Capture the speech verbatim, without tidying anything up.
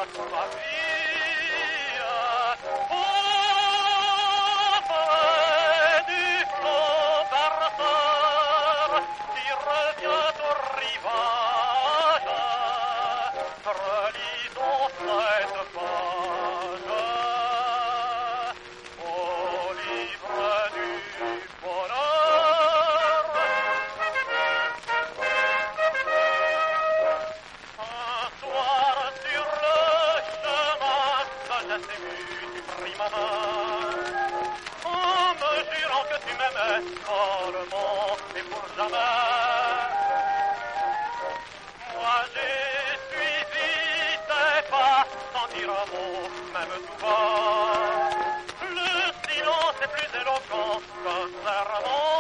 ma fille, au du flot berceur qui revient au rivage, relisons cette page au livre du bonheur. Un soir sur le chemin, sagesse émue tu pris ma main, en me jurant que tu m'aimais follement et pour jamais. Moi j'ai suivi tes pas sans dire un mot, même tout bas. Le silence est plus éloquent qu'un serment.